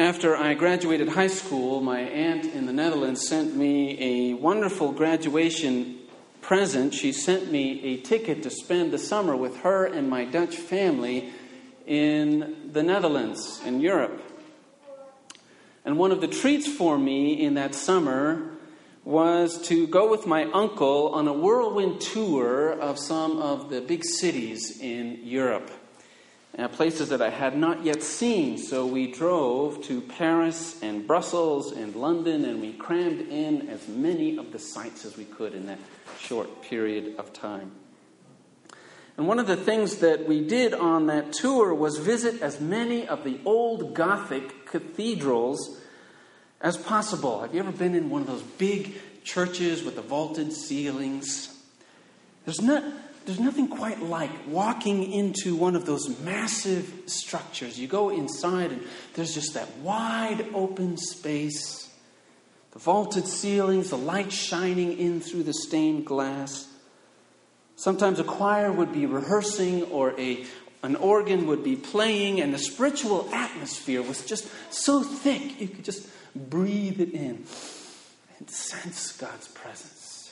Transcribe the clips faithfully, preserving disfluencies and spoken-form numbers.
After I graduated high school, my aunt in the Netherlands sent me a wonderful graduation present. She sent me a ticket to spend the summer with her and my Dutch family in the Netherlands, in Europe. And one of the treats for me in that summer was to go with my uncle on a whirlwind tour of some of the big cities in Europe, uh, places that I had not yet seen. So we drove to Paris and Brussels and London, and we crammed in as many of the sights as we could in that short period of time. And one of the things that we did on that tour was visit as many of the old Gothic cathedrals as possible. Have you ever been in one of those big churches with the vaulted ceilings? There's not, there's nothing quite like walking into one of those massive structures. You go inside and there's just that wide open space, the vaulted ceilings, the light shining in through the stained glass. Sometimes a choir would be rehearsing or a an organ would be playing, and the spiritual atmosphere was just so thick you could just breathe it in and sense God's presence.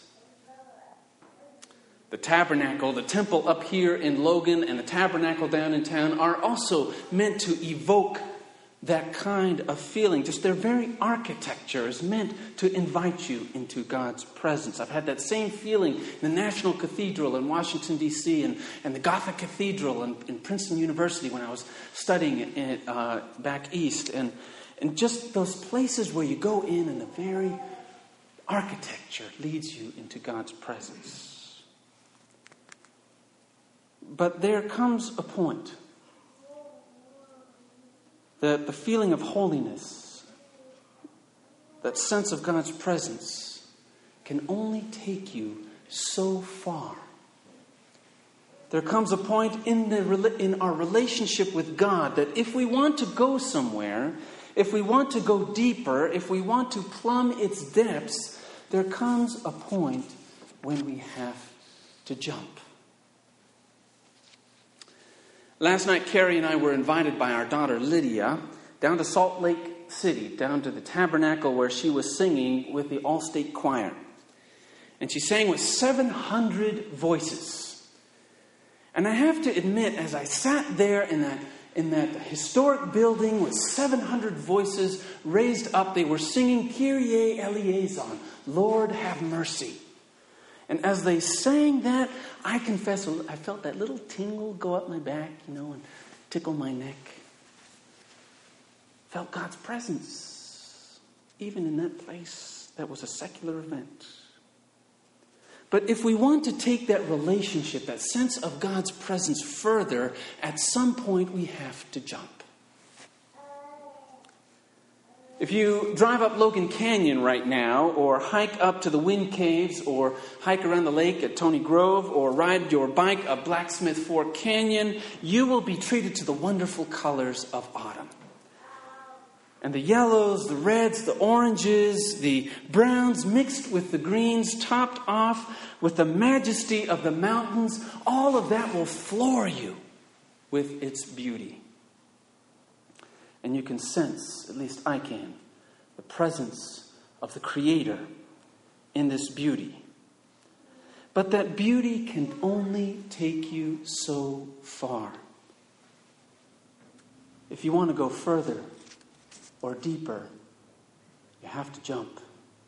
The tabernacle, the temple up here in Logan and the tabernacle down in town are also meant to evoke that kind of feeling. Just their very architecture is meant to invite you into God's presence. I've had that same feeling in the National Cathedral in Washington, D C, and, and the Gothic Cathedral in, in Princeton University when I was studying it uh, back east. And, and just those places where you go in and the very architecture leads you into God's presence. But there comes a point that the feeling of holiness, that sense of God's presence, can only take you so far. There comes a point in the in our relationship with God that if we want to go somewhere, if we want to go deeper, if we want to plumb its depths, there comes a point when we have to jump. Last night, Carrie and I were invited by our daughter Lydia down to Salt Lake City, down to the tabernacle where she was singing with the All-State Choir. And she sang with seven hundred voices. And I have to admit, as I sat there in that, in that historic building with seven hundred voices raised up, they were singing Kyrie eleison, Lord have mercy. And as they sang that, I confess, I felt that little tingle go up my back, you know, and tickle my neck. Felt God's presence, even in that place that was a secular event. But if we want to take that relationship, that sense of God's presence further, at some point we have to jump. If you drive up Logan Canyon right now, or hike up to the Wind Caves, or hike around the lake at Tony Grove, or ride your bike up Blacksmith Fork Canyon, you will be treated to the wonderful colors of autumn. And the yellows, the reds, the oranges, the browns mixed with the greens, topped off with the majesty of the mountains, all of that will floor you with its beauty. And you can sense, at least I can, the presence of the Creator in this beauty. But that beauty can only take you so far. If you want to go further or deeper, you have to jump.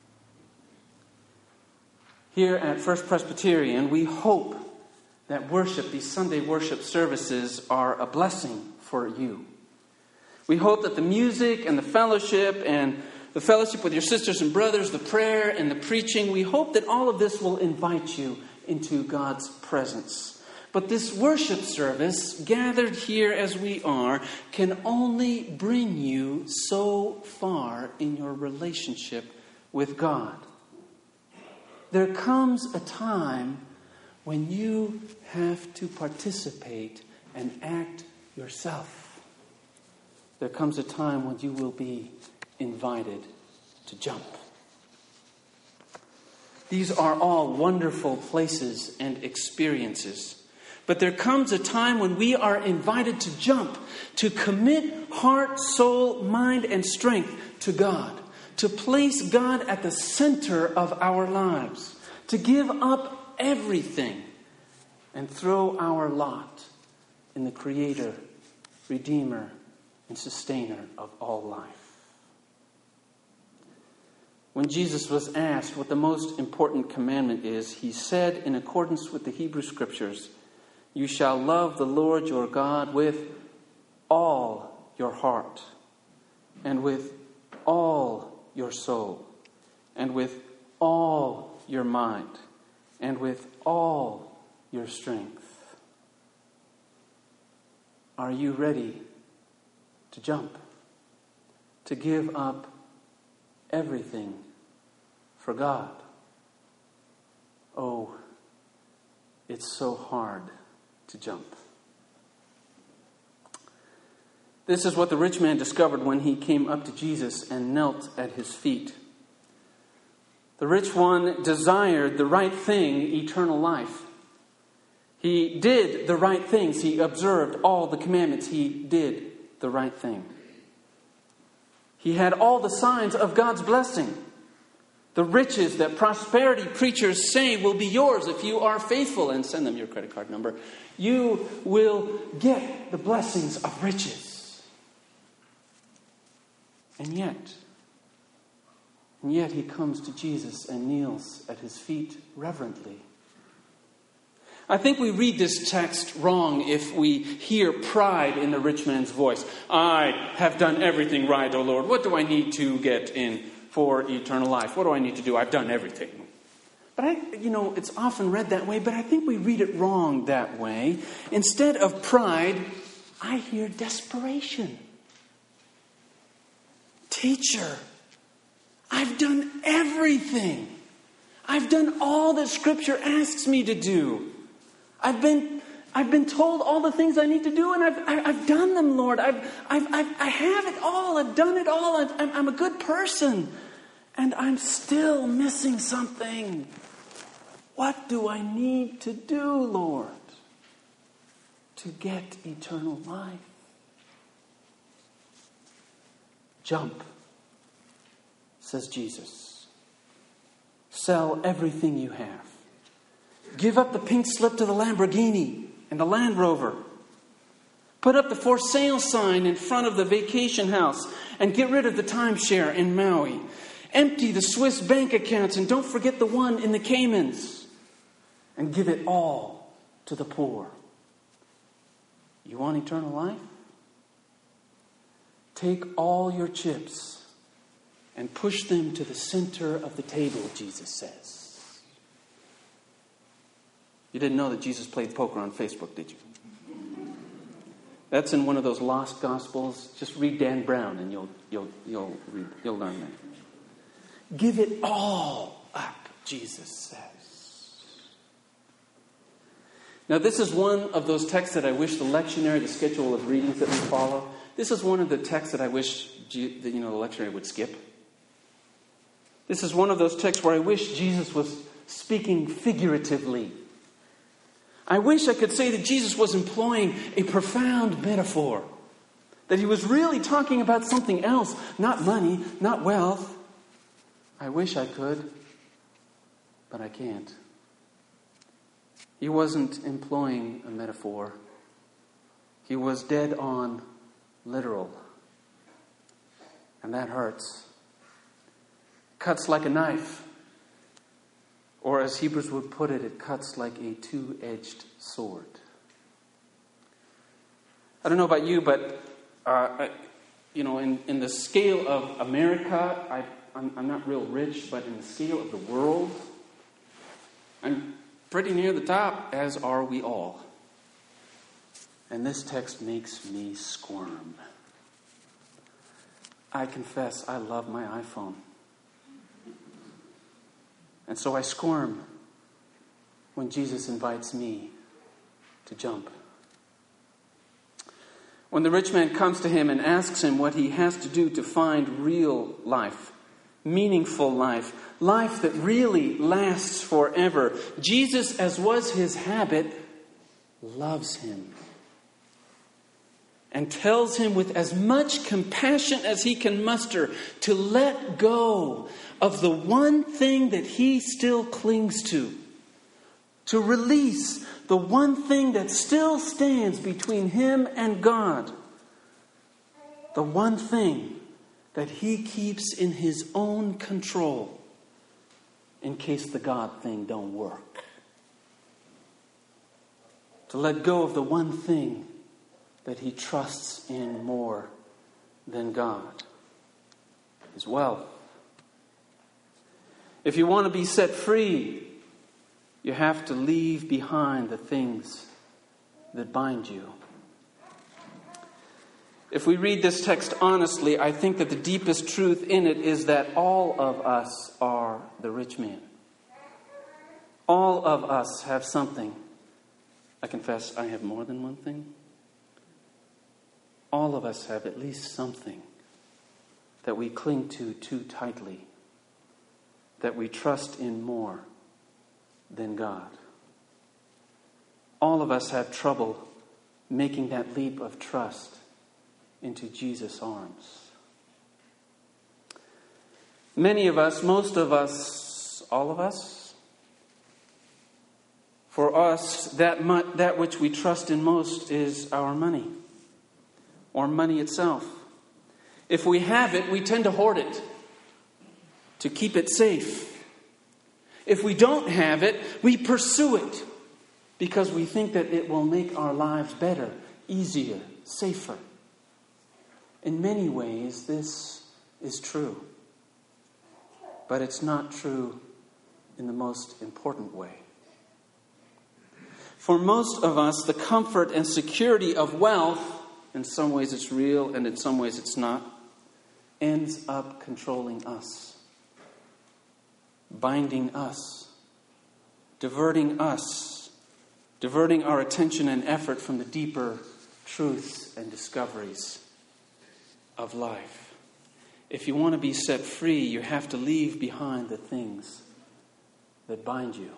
Here at First Presbyterian, we hope that worship, these Sunday worship services, are a blessing for you. We hope that the music and the fellowship and the fellowship with your sisters and brothers, the prayer and the preaching, we hope that all of this will invite you into God's presence. But this worship service, gathered here as we are, can only bring you so far in your relationship with God. There comes a time when you have to participate and act yourself. There comes a time when you will be invited to jump. These are all wonderful places and experiences. But there comes a time when we are invited to jump, to commit heart, soul, mind, and strength to God, to place God at the center of our lives, to give up everything and throw our lot in the Creator, Redeemer, and Sustainer of all life. When Jesus was asked what the most important commandment is, he said, in accordance with the Hebrew Scriptures, "You shall love the Lord your God with all your heart, and with all your soul, and with all your mind, and with all your strength." Are you ready to jump? To give up everything for God? Oh, it's so hard to jump. This is what the rich man discovered when he came up to Jesus and knelt at his feet. The rich one desired the right thing, eternal life. He did the right things. He observed all the commandments. He did the right thing. He had all the signs of God's blessing. The riches that prosperity preachers say will be yours if you are faithful, and send them your credit card number. You will get the blessings of riches. And yet, and yet he comes to Jesus and kneels at his feet reverently. I think we read this text wrong if we hear pride in the rich man's voice. I have done everything right, O Lord. What do I need to get in for eternal life? What do I need to do? I've done everything. But I, you know, it's often read that way, but I think we read it wrong that way. Instead of pride, I hear desperation. Teacher, I've done everything. I've done all that Scripture asks me to do. I've been, I've been told all the things I need to do, and I've, I, I've done them, Lord. I've, I've, I've, I have it all. I've done it all. I've, I'm, I'm a good person, and I'm still missing something. What do I need to do, Lord, to get eternal life? Jump, says Jesus. Sell everything you have. Give up the pink slip to the Lamborghini and the Land Rover. Put up the for sale sign in front of the vacation house and get rid of the timeshare in Maui. Empty the Swiss bank accounts and don't forget the one in the Caymans. And give it all to the poor. You want eternal life? Take all your chips and push them to the center of the table, Jesus says. You didn't know that Jesus played poker on Facebook, did you? That's in one of those lost gospels. Just read Dan Brown and you'll you'll you'll read, you'll learn that. Give it all up, Jesus says. Now, this is one of those texts that I wish the lectionary, the schedule of readings that we follow, this is one of the texts that I wish that, you know, the lectionary would skip. This is one of those texts where I wish Jesus was speaking figuratively. I wish I could say that Jesus was employing a profound metaphor. That he was really talking about something else, not money, not wealth. I wish I could, but I can't. He wasn't employing a metaphor. He was dead on literal. And that hurts. Cuts like a knife. Or as Hebrews would put it, it cuts like a two-edged sword. I don't know about you, but uh, I, you know, in, in the scale of America, I, I'm, I'm not real rich, but in the scale of the world, I'm pretty near the top, as are we all. And this text makes me squirm. I confess, I love my iPhone. And so I squirm when Jesus invites me to jump. When the rich man comes to him and asks him what he has to do to find real life, meaningful life, life that really lasts forever, Jesus, as was his habit, loves him and tells him with as much compassion as he can muster to let go of the one thing that he still clings to, to release the one thing that still stands between him and God, the one thing that he keeps in his own control in case the God thing don't work. To let go of the one thing that he trusts in more than God, his wealth. If you want to be set free, you have to leave behind the things that bind you. If we read this text honestly, I think that the deepest truth in it is that all of us are the rich man. All of us have something. I confess I have more than one thing. All of us have at least something that we cling to too tightly, that we trust in more than God. All of us have trouble making that leap of trust into Jesus' arms. Many of us, most of us, all of us, for us, that mu- that which we trust in most is our money, or money itself. If we have it, we tend to hoard it, to keep it safe. If we don't have it, we pursue it, because we think that it will make our lives better, easier, safer. In many ways, this is true. But it's not true in the most important way. For most of us, the comfort and security of wealth, in some ways it's real and in some ways it's not, ends up controlling us, binding us, diverting us, diverting our attention and effort from the deeper truths and discoveries of life. If you want to be set free, you have to leave behind the things that bind you.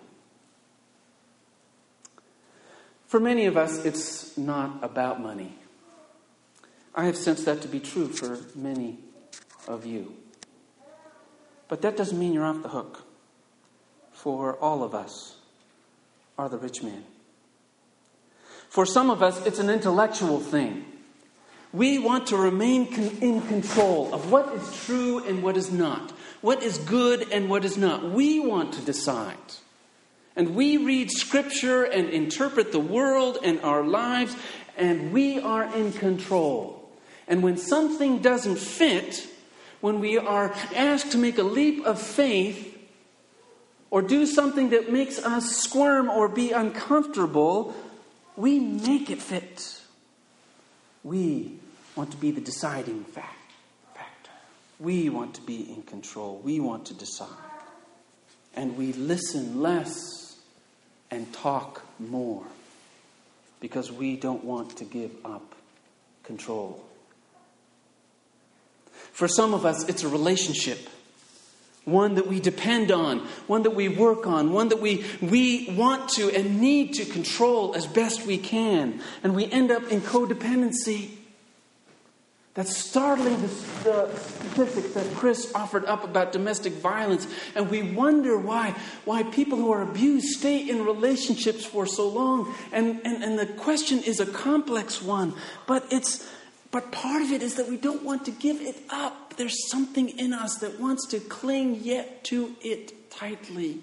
For many of us, it's not about money. I have sensed that to be true for many of you. But that doesn't mean you're off the hook. For all of us are the rich man. For some of us, it's an intellectual thing. We want to remain con- in control of what is true and what is not. What is good and what is not. We want to decide. And we read Scripture and interpret the world and our lives, and we are in control. And when something doesn't fit, when we are asked to make a leap of faith, or do something that makes us squirm or be uncomfortable, we make it fit. We want to be the deciding fact, factor. We want to be in control. We want to decide. And we listen less and talk more because we don't want to give up control. For some of us, it's a relationship. One that we depend on, one that we work on, one that we, we want to and need to control as best we can. And we end up in codependency. That's startling, the, the statistics that Chris offered up about domestic violence. And we wonder why, why people who are abused stay in relationships for so long. And, and, and the question is a complex one. But it's but part of it is that we don't want to give it up. There's something in us that wants to cling yet to it tightly.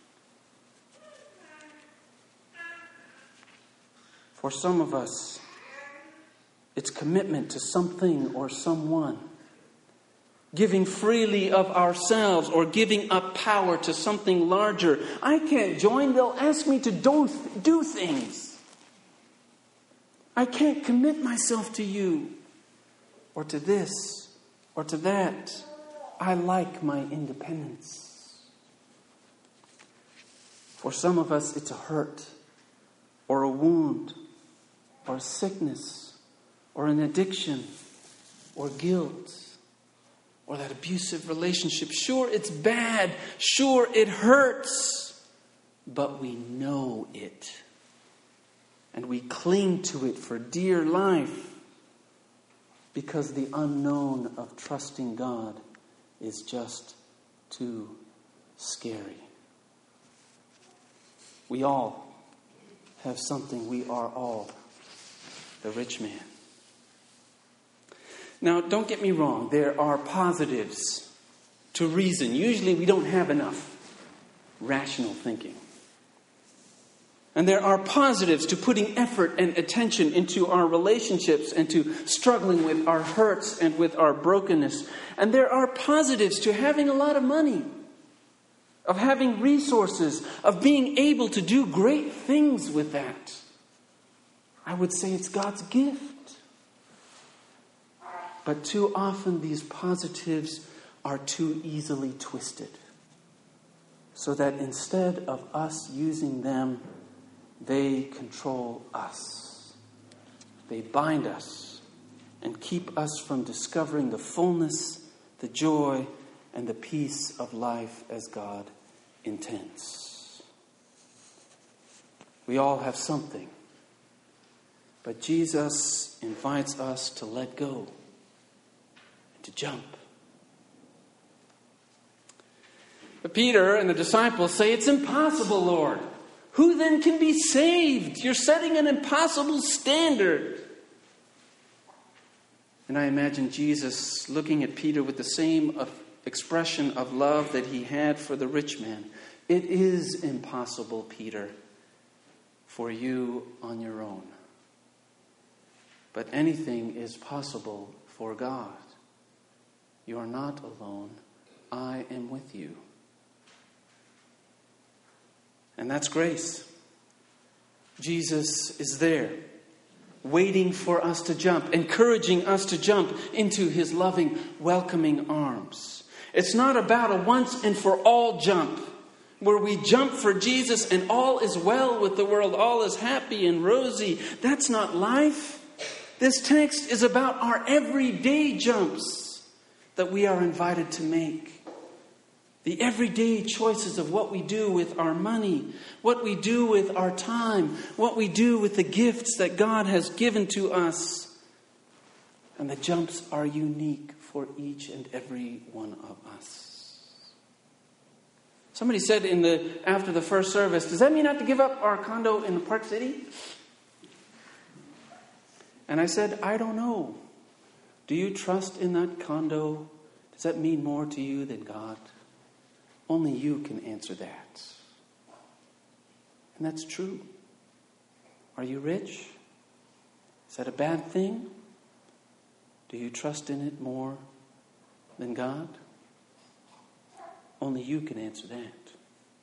For some of us, it's commitment to something or someone. Giving freely of ourselves or giving up power to something larger. I can't join. They'll ask me to do, do things. I can't commit myself to you or to this or to that. I like my independence. For some of us, it's a hurt or a wound or a sickness or an addiction or guilt or that abusive relationship. Sure, it's bad. Sure, it hurts. But we know it. And we cling to it for dear life because the unknown of trusting God is just too scary. We all have something. We are all the rich man. Now, don't get me wrong. There are positives to reason. Usually we don't have enough rational thinking. And there are positives to putting effort and attention into our relationships and to struggling with our hurts and with our brokenness. And there are positives to having a lot of money, of having resources, of being able to do great things with that. I would say it's God's gift. But too often these positives are too easily twisted, so that instead of us using them, they control us. They bind us and keep us from discovering the fullness, the joy, and the peace of life as God intends. We all have something, but Jesus invites us to let go and to jump. But Peter and the disciples say, "It's impossible, Lord. Who then can be saved? You're setting an impossible standard." And I imagine Jesus looking at Peter with the same expression of love that he had for the rich man. "It is impossible, Peter, for you on your own. But anything is possible for God. You are not alone. I am with you." And that's grace. Jesus is there, waiting for us to jump, encouraging us to jump into his loving, welcoming arms. It's not about a once and for all jump, where we jump for Jesus and all is well with the world, all is happy and rosy. That's not life. This text is about our everyday jumps that we are invited to make. The everyday choices of what we do with our money, what we do with our time, what we do with the gifts that God has given to us. And the jumps are unique for each and every one of us. Somebody said in the after the first service, "Does that mean I have to give up our condo in Park City?" And I said, "I don't know. Do you trust in that condo? Does that mean more to you than God? Only you can answer that." And that's true. Are you rich? Is that a bad thing? Do you trust in it more than God? Only you can answer that.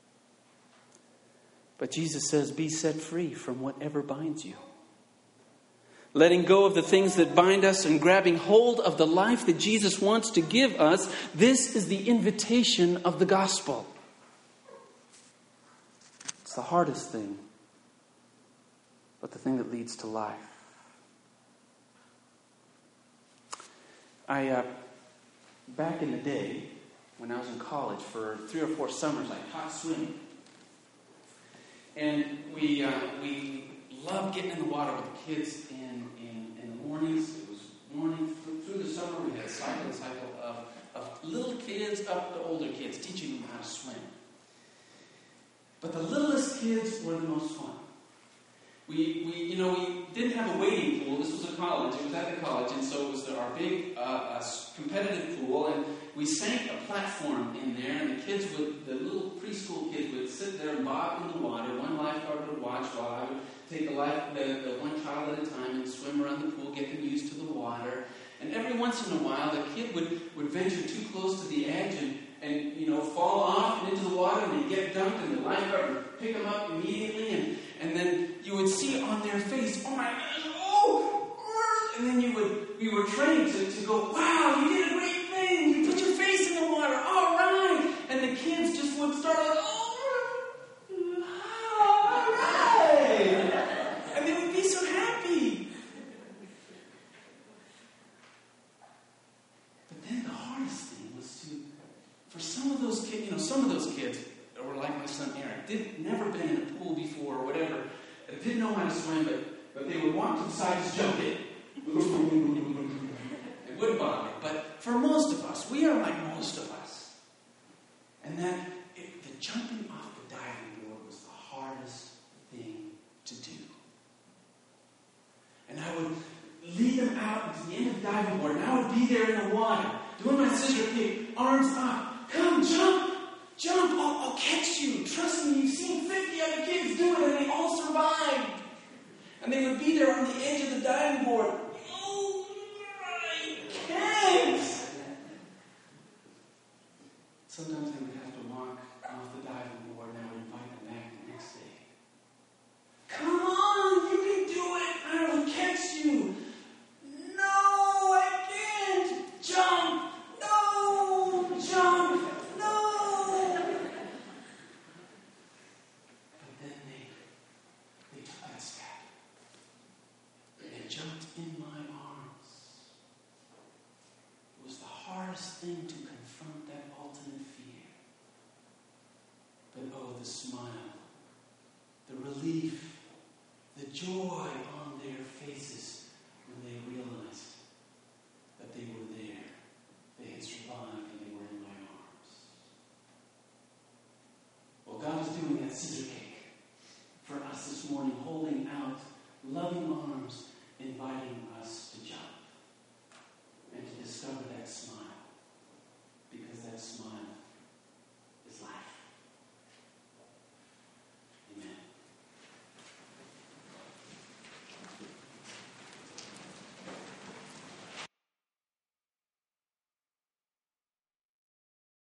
But Jesus says, be set free from whatever binds you. Letting go of the things that bind us and grabbing hold of the life that Jesus wants to give us. This is the invitation of the gospel. It's the hardest thing, but the thing that leads to life. I, uh, back in the day, when I was in college, for three or four summers, I taught swimming. And we uh, we loved getting in the water with the kids in, in, in the mornings. It was morning through, through the summer. We had a cycle and cycle of, of little kids up to older kids, teaching them how to swim. But the littlest kids were the most fun. We, we, you know, we didn't have a wading pool. This was a college. It was at the college, and so it was our big uh, uh, competitive pool. And we sank a platform in there, and the kids would, the little preschool kids would sit there and bob in the water. One lifeguard would watch while I would take the, life, the, the one child at a time and swim around the pool, get them used to the water. And every once in a while, the kid would, would venture too close to the edge and, and you know, fall off and into the water, and they'd get dunked, and the lifeguard would pick them up immediately, and, and then you would see on their face, oh my gosh, oh, and then you would, we were trained to, to go, wow, you did a great thing, you put your face in the water, all right, and the kids just would start like, oh, all right, and they would be so happy. But then the hardest thing was to, for some of those kids, you know, some of those kids were like my son Aaron, did never been in a pool before or whatever. that didn't know how to swim, but, but they would walk to the side just jump in. It wouldn't bother me. But for most of us, we are like most of us. And that it, the jumping off the diving board was the hardest thing to do. And I would lead them out to the end of the diving board, and I would be there in the water, doing my scissor kick, arms up. Come, jump! Jump! I'll, I'll catch you. Trust me, you've seen fifty other kids do it, and they all survived. And they would be there on the edge of the diving board. Oh, I can't! Sometimes they would have to walk off the diving board, and I would invite them back the next day. Come on, you can do it! I will catch you! No, I can't! Jump! No! Jump! No! But then they, they took that step. They jumped in my arms. It was the hardest thing to confront that ultimate fear. But oh, the smile, the relief, the joy on their faces when they realized that they were there. They had survived and they were in my arms. Well, God is doing that scissor kick for us this morning, holding out loving arms, inviting us to jump and to discover that smile.